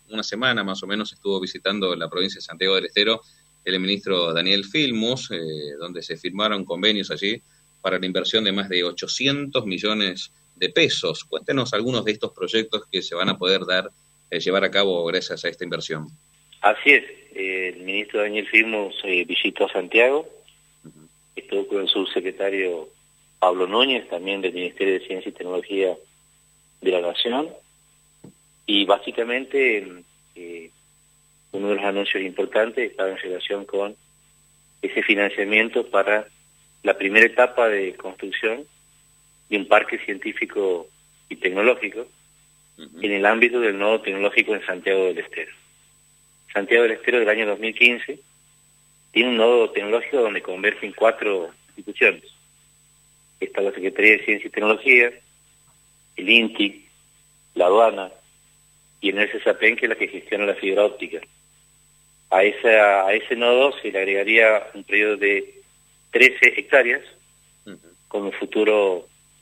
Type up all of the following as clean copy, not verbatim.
una semana más o menos estuvo visitando la provincia de Santiago del Estero el ministro Daniel Filmus, donde se firmaron convenios allí para la inversión de más de 800 millones de pesos. Cuéntenos algunos de estos proyectos que se van a poder llevar a cabo gracias a esta inversión. Así es, el ministro Daniel Filmus visitó Santiago, estuvo con el subsecretario Pablo Núñez, también del Ministerio de Ciencia y Tecnología de la Nación, y básicamente uno de los anuncios importantes estaba en relación con ese financiamiento para la primera etapa de construcción de un parque científico y tecnológico en el ámbito del nodo tecnológico en Santiago del Estero. Santiago del Estero del año 2015 tiene un nodo tecnológico donde convergen 4 instituciones. Está la Secretaría de Ciencia y Tecnología, el INTI, la aduana y el SAPEN, que es la que gestiona la fibra óptica. A ese nodo se le agregaría un periodo de 13 hectáreas como futuro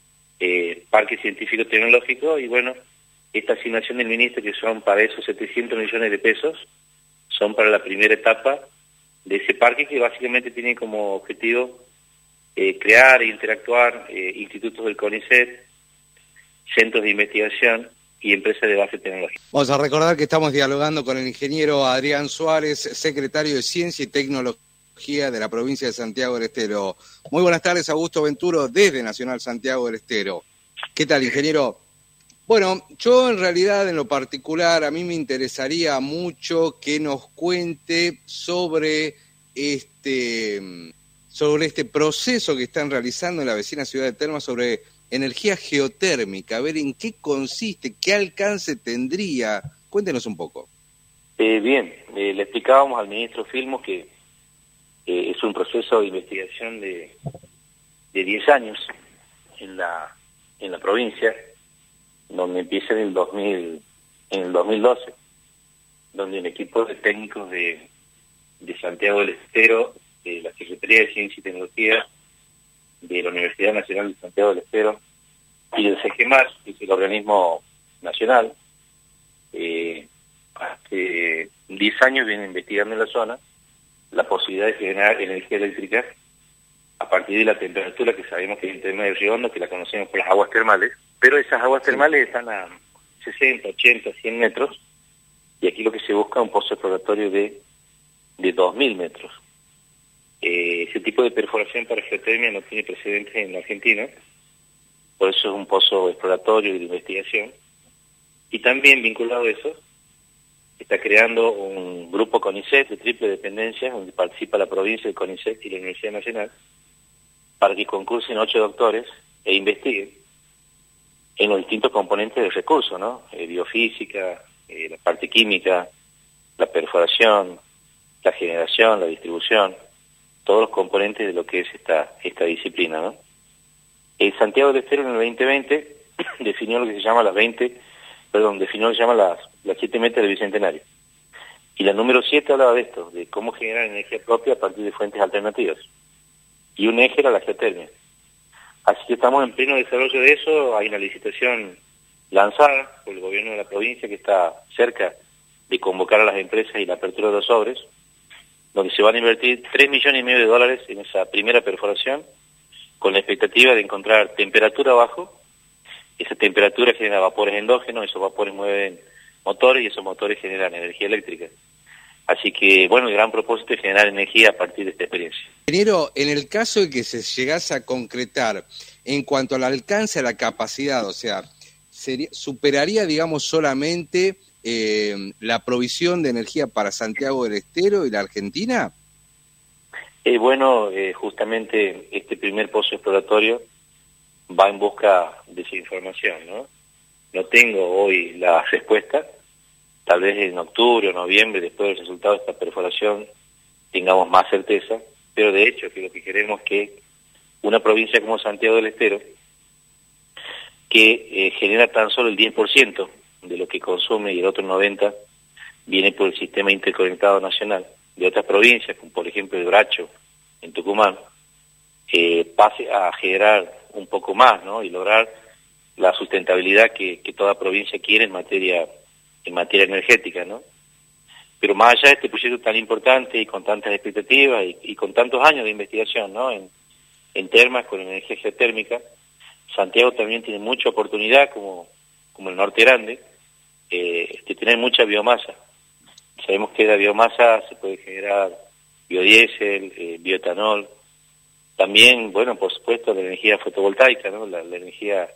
parque científico tecnológico, y bueno, esta asignación del ministro, que son para esos 700 millones de pesos, son para la primera etapa de ese parque, que básicamente tiene como objetivo crear e interactuar institutos del CONICET, centros de investigación y empresas de base tecnológica. Vamos a recordar que estamos dialogando con el ingeniero Adrián Suárez, secretario de Ciencia y Tecnología de la provincia de Santiago del Estero. Muy buenas tardes, Augusto Venturo, desde Nacional Santiago del Estero. ¿Qué tal, ingeniero? Bueno, yo en realidad, en lo particular, a mí me interesaría mucho que nos cuente sobre este proceso que están realizando en la vecina ciudad de Termas sobre energía geotérmica, a ver en qué consiste, qué alcance tendría. Cuéntenos un poco. Bien, le explicábamos al ministro Filmus que es un proceso de investigación de 10 años en la provincia, donde empieza en el 2012, donde un equipo de técnicos de Santiago del Estero, de la Secretaría de Ciencia y Tecnología, de la Universidad Nacional de Santiago del Estero y del CGMAR, que es el organismo nacional, hace 10 años vienen investigando en la zona la posibilidad de generar energía eléctrica a partir de la temperatura que sabemos que hay en Termas de Río Hondo, que la conocemos por las aguas termales, pero esas aguas termales están a 60, 80, 100 metros, y aquí lo que se busca es un pozo exploratorio de 2.000 metros. Ese tipo de perforación para geotermia no tiene precedentes en la Argentina, por eso es un pozo exploratorio y de investigación. Y también vinculado a eso, está creando un grupo CONICET de triple dependencia, donde participa la provincia, el CONICET y la Universidad Nacional, para que concursen 8 doctores e investiguen en los distintos componentes del recurso, ¿no? Biofísica, la parte química, la perforación, la generación, la distribución, todos los componentes de lo que es esta disciplina, ¿no? Santiago del Estero en el 2020 definió lo que se llama las 7 metas del Bicentenario. Y la número 7 hablaba de esto, de cómo generar energía propia a partir de fuentes alternativas. Y un eje era la geotermia. Así que estamos en pleno desarrollo de eso. Hay una licitación lanzada por el gobierno de la provincia que está cerca de convocar a las empresas y la apertura de los sobres, donde se van a invertir $3,5 millones en esa primera perforación, con la expectativa de encontrar temperatura abajo. Esa temperatura genera vapores endógenos, esos vapores mueven motores y esos motores generan energía eléctrica. Así que, bueno, el gran propósito es generar energía a partir de esta experiencia. Ingeniero, en el caso de que se llegase a concretar, en cuanto al alcance, a la capacidad, o sea, superaría, digamos, solamente la provisión de energía para Santiago del Estero y la Argentina. Justamente este primer pozo exploratorio va en busca de esa información, ¿no? No tengo hoy la respuesta. Tal vez en octubre o noviembre, después del resultado de esta perforación, tengamos más certeza, pero de hecho que lo que queremos es que una provincia como Santiago del Estero, que genera tan solo el 10% de lo que consume y el otro 90% viene por el sistema interconectado nacional de otras provincias, como por ejemplo el Bracho en Tucumán, pase a generar un poco más, ¿no? Y lograr la sustentabilidad que toda provincia quiere en materia en materia energética, ¿no? Pero más allá de este proyecto tan importante y con tantas expectativas y con tantos años de investigación, ¿no? En termas con energía geotérmica, Santiago también tiene mucha oportunidad, como el Norte Grande, de tener mucha biomasa. Sabemos que de la biomasa se puede generar biodiesel, bioetanol, también, bueno, por supuesto, la energía fotovoltaica, ¿no? La energía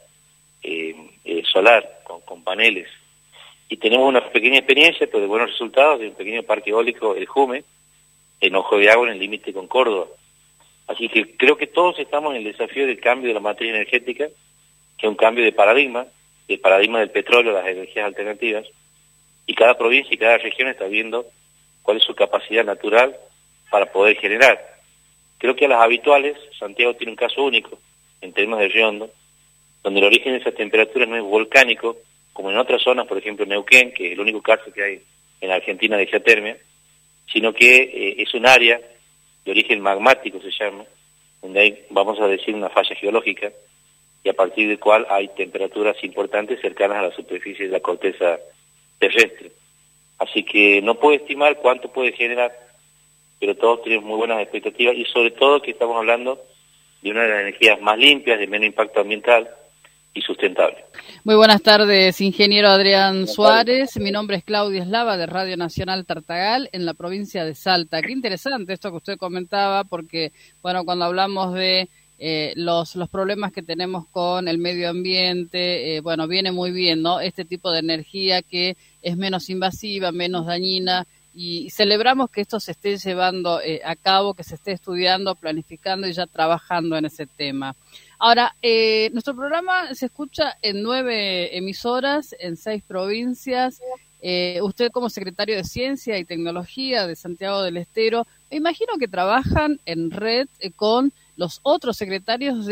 solar, con paneles. Y tenemos una pequeña experiencia, pero de buenos resultados, de un pequeño parque eólico, el Jume, en Ojo de Agua, en el límite con Córdoba. Así que creo que todos estamos en el desafío del cambio de la matriz energética, que es un cambio de paradigma del petróleo, las energías alternativas, y cada provincia y cada región está viendo cuál es su capacidad natural para poder generar. Creo que a las habituales, Santiago tiene un caso único, en términos de Río Hondo, donde el origen de esas temperaturas no es volcánico, como en otras zonas, por ejemplo Neuquén, que es el único caso que hay en Argentina de geotermia, sino que es un área de origen magmático, se llama, donde hay, vamos a decir, una falla geológica, y a partir del cual hay temperaturas importantes cercanas a la superficie de la corteza terrestre. Así que no puedo estimar cuánto puede generar, pero todos tenemos muy buenas expectativas, y sobre todo que estamos hablando de una de las energías más limpias, de menos impacto ambiental y sustentable. Muy buenas tardes, ingeniero Adrián Suárez. Mi nombre es Claudia Eslava, de Radio Nacional Tartagal, en la provincia de Salta. Qué interesante esto que usted comentaba, porque, bueno, cuando hablamos de los problemas que tenemos con el medio ambiente, bueno, viene muy bien, ¿no? Este tipo de energía que es menos invasiva, menos dañina, y celebramos que esto se esté llevando a cabo, que se esté estudiando, planificando y ya trabajando en ese tema. Ahora, nuestro programa se escucha en 9 emisoras, en 6 provincias. Usted como secretario de Ciencia y Tecnología de Santiago del Estero, me imagino que trabajan en red con los otros secretarios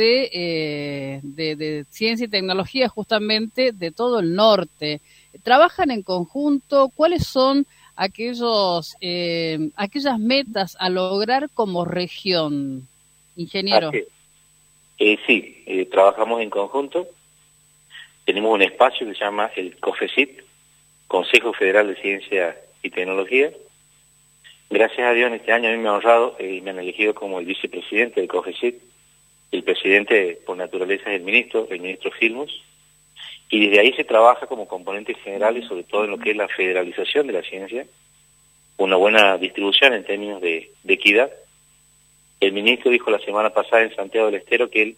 de Ciencia y Tecnología justamente de todo el norte. ¿Trabajan en conjunto? ¿Cuáles son aquellas metas a lograr como región, ingeniero? Sí, trabajamos en conjunto. Tenemos un espacio que se llama el COFECIT, Consejo Federal de Ciencia y Tecnología. Gracias a Dios, en este año a mí me ha honrado y me han elegido como el vicepresidente del COFECIT. El presidente, por naturaleza, es el ministro Filmus. Y desde ahí se trabaja como componentes generales, sobre todo en lo que es la federalización de la ciencia, una buena distribución en términos de equidad. El ministro dijo la semana pasada en Santiago del Estero que el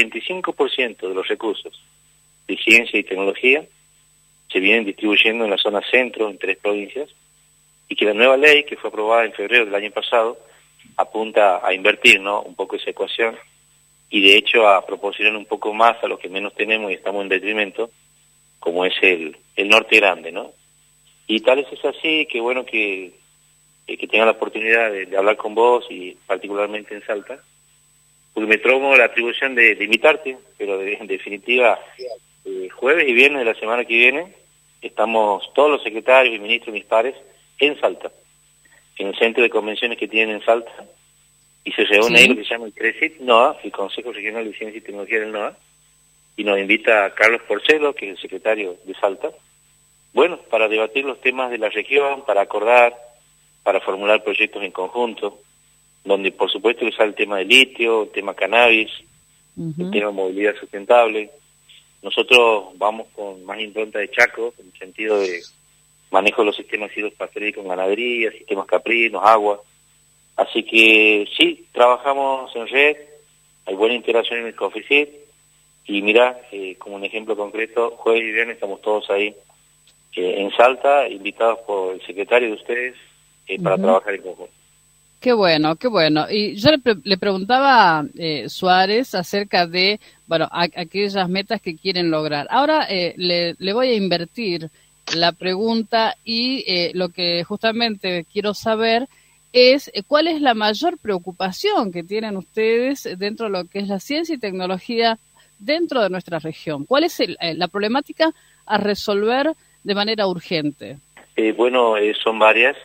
85% de los recursos de ciencia y tecnología se vienen distribuyendo en la zona centro, en 3 provincias, y que la nueva ley, que fue aprobada en febrero del año pasado, apunta a invertir, ¿no?, un poco esa ecuación, y de hecho a proporcionar un poco más a los que menos tenemos y estamos en detrimento, como es el Norte Grande, ¿no? Y tal vez es así, que bueno que tenga la oportunidad de hablar con vos, y particularmente en Salta, porque me tomo la atribución de invitarte, pero en definitiva, jueves y viernes de la semana que viene, estamos todos los secretarios y ministros y mis pares en Salta, en el centro de convenciones que tienen en Salta, y se reúne ahí lo que se llama el CRECIT, NOA, el Consejo Regional de Ciencia y Tecnología del NOA, y nos invita a Carlos Porcelo, que es el secretario de Salta, bueno, para debatir los temas de la región, para acordar, para formular proyectos en conjunto, donde por supuesto que sale el tema de litio, el tema cannabis, el tema de movilidad sustentable. Nosotros vamos con más impronta de Chaco, en el sentido de manejo de los sistemas hidropastorales con ganadería, sistemas caprinos, agua. Así que sí, trabajamos en red, hay buena integración en el COFECIT, y mira, como un ejemplo concreto, jueves y viernes estamos todos ahí en Salta, invitados por el secretario de ustedes, para trabajar en conjunto. Qué bueno, qué bueno. Y yo le preguntaba Suárez acerca de, bueno, aquellas metas que quieren lograr. Ahora le voy a invertir la pregunta, y lo que justamente quiero saber es cuál es la mayor preocupación que tienen ustedes dentro de lo que es la ciencia y tecnología dentro de nuestra región. ¿Cuál es la problemática a resolver de manera urgente? Bueno, son varias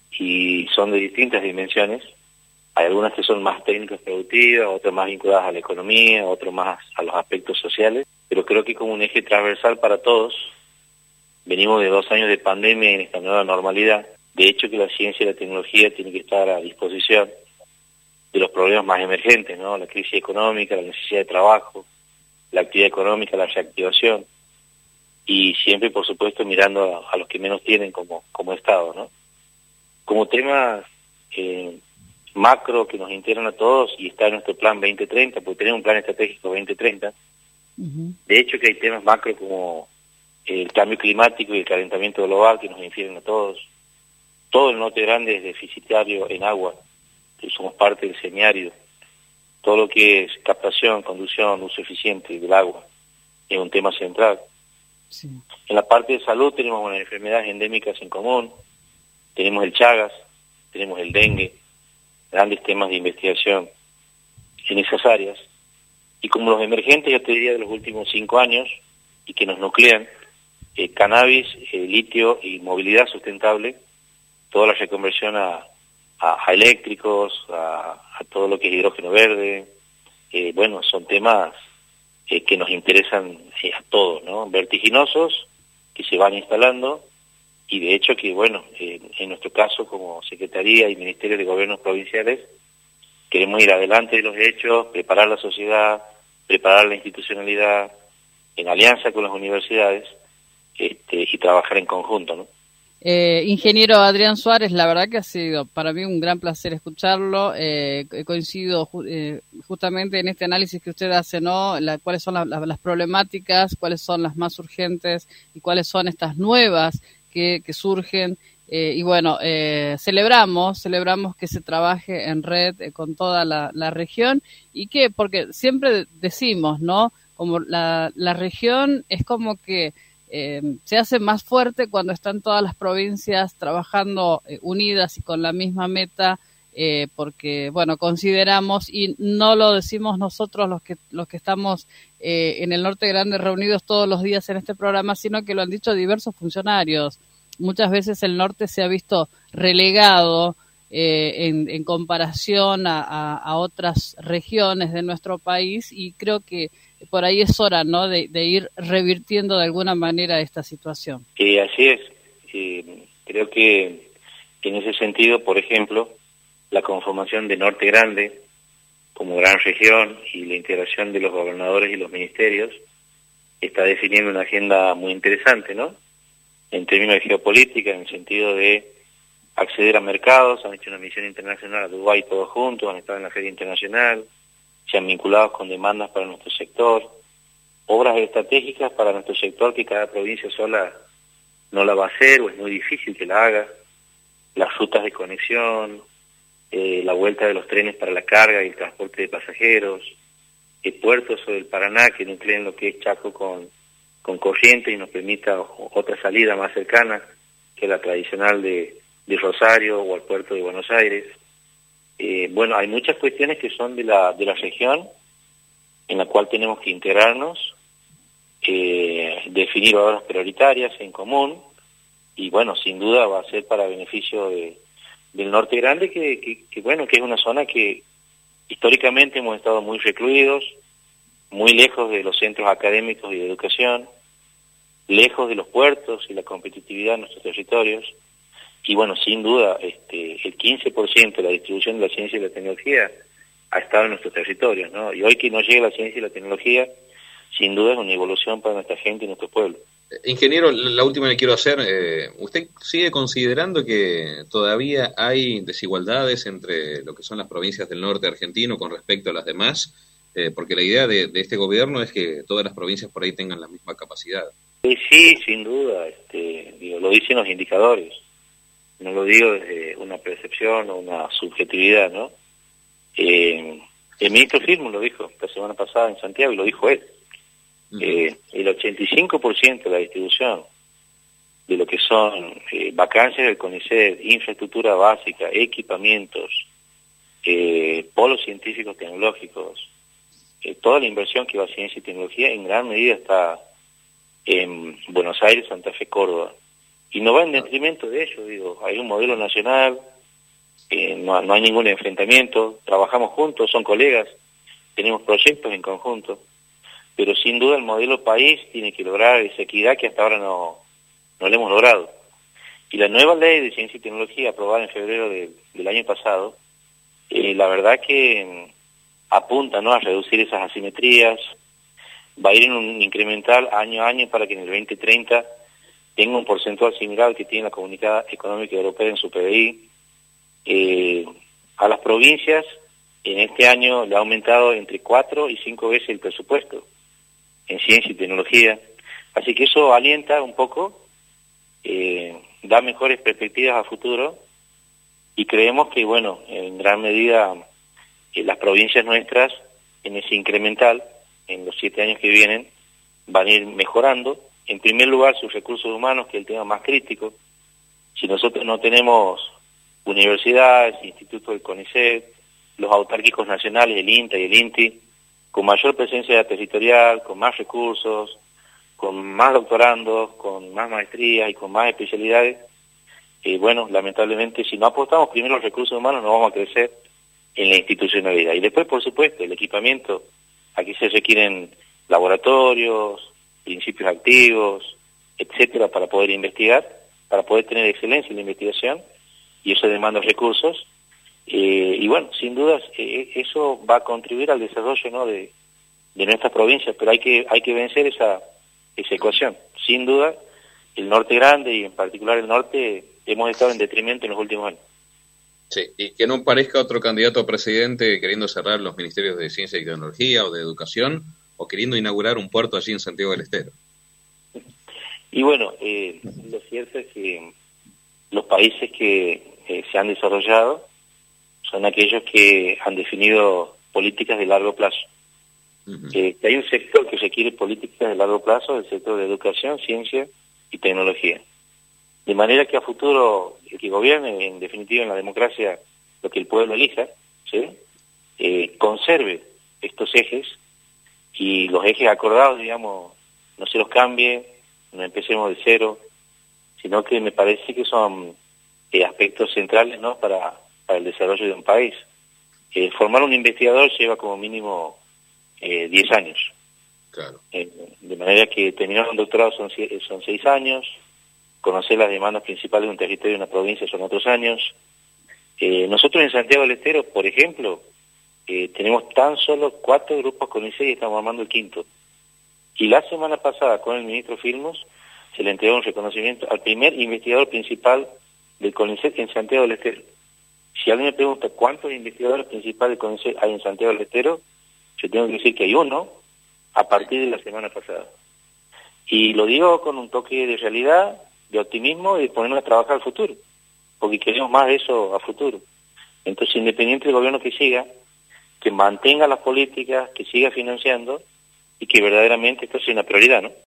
y son de distintas dimensiones. Hay algunas que son más técnicas productivas, otras más vinculadas a la economía, otras más a los aspectos sociales, pero creo que como un eje transversal para todos venimos de 2 años de pandemia en esta nueva normalidad. De hecho, que la ciencia y la tecnología tienen que estar a disposición de los problemas más emergentes, ¿no? La crisis económica, la necesidad de trabajo, la actividad económica, la reactivación, y siempre, por supuesto, mirando a los que menos tienen como Estado, ¿no? Como temas macro que nos integran a todos, y está en nuestro plan 2030, porque tenemos un plan estratégico 2030, de hecho que hay temas macro como el cambio climático y el calentamiento global que nos infieren a todos. Todo el norte grande es deficitario en agua, que somos parte del semiárido. Todo lo que es captación, conducción, uso eficiente del agua es un tema central. Sí. En la parte de salud tenemos unas enfermedades endémicas en común, tenemos el Chagas, tenemos el dengue, grandes temas de investigación en esas áreas. Y como los emergentes, yo te diría, de los últimos 5 años, y que nos nuclean, cannabis, litio y movilidad sustentable, toda la reconversión a eléctricos, a todo lo que es hidrógeno verde, bueno, son temas que nos interesan a todos, ¿no? Vertiginosos, que se van instalando, y de hecho que, bueno, en nuestro caso como Secretaría y Ministerio de Gobiernos Provinciales, queremos ir adelante de los hechos, preparar la sociedad, preparar la institucionalidad, en alianza con las universidades, y trabajar en conjunto, ¿no? Ingeniero Adrián Suárez, la verdad que ha sido para mí un gran placer escucharlo. Coincido justamente en este análisis que usted hace, ¿no? Cuáles son las problemáticas, cuáles son las más urgentes y cuáles son estas nuevas que surgen. Y bueno, celebramos que se trabaje en red con toda la región, y que, porque siempre decimos, ¿no? Como la región es como que se hace más fuerte cuando están todas las provincias trabajando unidas y con la misma meta, porque, bueno, consideramos, y no lo decimos nosotros los que estamos en el Norte Grande reunidos todos los días en este programa, sino que lo han dicho diversos funcionarios. Muchas veces el norte se ha visto relegado en comparación a otras regiones de nuestro país, y creo que por ahí es hora, ¿no?, de ir revirtiendo de alguna manera esta situación. Así es. Creo que en ese sentido, por ejemplo, la conformación de Norte Grande como gran región y la integración de los gobernadores y los ministerios está definiendo una agenda muy interesante, ¿no?, en términos de geopolítica, en el sentido de acceder a mercados. Han hecho una misión internacional a Dubái todos juntos, han estado en la Feria Internacional, se han vinculado con demandas para nuestro sector, obras estratégicas para nuestro sector que cada provincia sola no la va a hacer, o es muy difícil que la haga, las rutas de conexión, la vuelta de los trenes para la carga y el transporte de pasajeros, puertos sobre el Paraná que nucleen lo que es Chaco con Corrientes y nos permita otra salida más cercana que la tradicional de Rosario o al puerto de Buenos Aires. Bueno, hay muchas cuestiones que son de la región en la cual tenemos que integrarnos, definir obras prioritarias en común, y bueno, sin duda va a ser para beneficio del Norte Grande, que bueno, que es una zona que históricamente hemos estado muy recluidos, muy lejos de los centros académicos y de educación, lejos de los puertos y la competitividad de nuestros territorios. Y bueno, sin duda, el 15% de la distribución de la ciencia y la tecnología ha estado en nuestros territorios, ¿no? Y hoy que no llega la ciencia y la tecnología, sin duda es una evolución para nuestra gente y nuestro pueblo. Ingeniero, la última que quiero hacer, ¿usted sigue considerando que todavía hay desigualdades entre lo que son las provincias del norte argentino con respecto a las demás? Porque la idea de este gobierno es que todas las provincias por ahí tengan la misma capacidad. Sí, sin duda, lo dicen los indicadores. No lo digo desde una percepción o una subjetividad, ¿no? El ministro Filmus lo dijo la semana pasada en Santiago, y lo dijo él. El 85% de la distribución de lo que son vacancias del CONICET, infraestructura básica, equipamientos, polos científicos tecnológicos, toda la inversión que va a ciencia y tecnología en gran medida está en Buenos Aires, Santa Fe, Córdoba. Y no va en detrimento de ello, digo, hay un modelo nacional, no hay ningún enfrentamiento, trabajamos juntos, son colegas, tenemos proyectos en conjunto, pero sin duda el modelo país tiene que lograr esa equidad que hasta ahora no no lo hemos logrado. Y la nueva ley de ciencia y tecnología aprobada en febrero del año pasado, la verdad que apunta, ¿no?, a reducir esas asimetrías, va a ir en un incremental año a año para que en el 2030 tenga un porcentual similar al que tiene la Comunidad Económica Europea en su PBI. A las provincias en este año le ha aumentado entre 4 y 5 veces el presupuesto en ciencia y tecnología, así que eso alienta un poco, da mejores perspectivas a futuro, y creemos que, bueno, en gran medida las provincias nuestras en ese incremental, en los 7 años que vienen, van a ir mejorando, en primer lugar sus recursos humanos, que es el tema más crítico. Si nosotros no tenemos universidades, institutos del CONICET, los autárquicos nacionales, el INTA y el INTI, con mayor presencia territorial, con más recursos, con más doctorandos, con más maestrías y con más especialidades, bueno, lamentablemente, si no apostamos primero los recursos humanos, no vamos a crecer en la institucionalidad. Y después, por supuesto, el equipamiento. Aquí se requieren laboratorios, principios activos, etcétera, para poder investigar, para poder tener excelencia en la investigación, y eso demanda recursos. Y bueno, sin dudas, eso va a contribuir al desarrollo, ¿no?, de nuestras provincias, pero hay que vencer esa ecuación. Sin duda, el norte grande, y en particular el norte, hemos estado en detrimento en los últimos años. Sí, y que no parezca otro candidato a presidente queriendo cerrar los ministerios de Ciencia y Tecnología o de Educación, o queriendo inaugurar un puerto allí en Santiago del Estero. Y bueno, lo cierto es que los países que se han desarrollado son aquellos que han definido políticas de largo plazo. Que hay un sector que requiere políticas de largo plazo, el sector de educación, ciencia y tecnología. De manera que a futuro el que gobierne, en definitiva en la democracia, lo que el pueblo elija, ¿sí?, conserve estos ejes, y los ejes acordados, digamos, no se los cambie, no empecemos de cero, sino que me parece que son aspectos centrales, ¿no?, para el desarrollo de un país. Formar un investigador lleva como mínimo 10 años. Claro. De manera que terminar un doctorado son 6 años, conocer las demandas principales de un territorio de una provincia son otros años. Nosotros en Santiago del Estero, por ejemplo, tenemos tan solo 4 grupos CONICET y estamos armando el 5º. Y la semana pasada, con el ministro Filmus, se le entregó un reconocimiento al primer investigador principal del CONICET en Santiago del Estero. Si alguien me pregunta cuántos investigadores principales del CONICET hay en Santiago del Estero, yo tengo que decir que hay uno a partir de la semana pasada. Y lo digo con un toque de realidad, de optimismo y de ponernos a trabajar al futuro, porque queremos más de eso a futuro. Entonces, independiente del gobierno que siga, que mantenga las políticas, que siga financiando y que verdaderamente esto sea una prioridad, ¿no?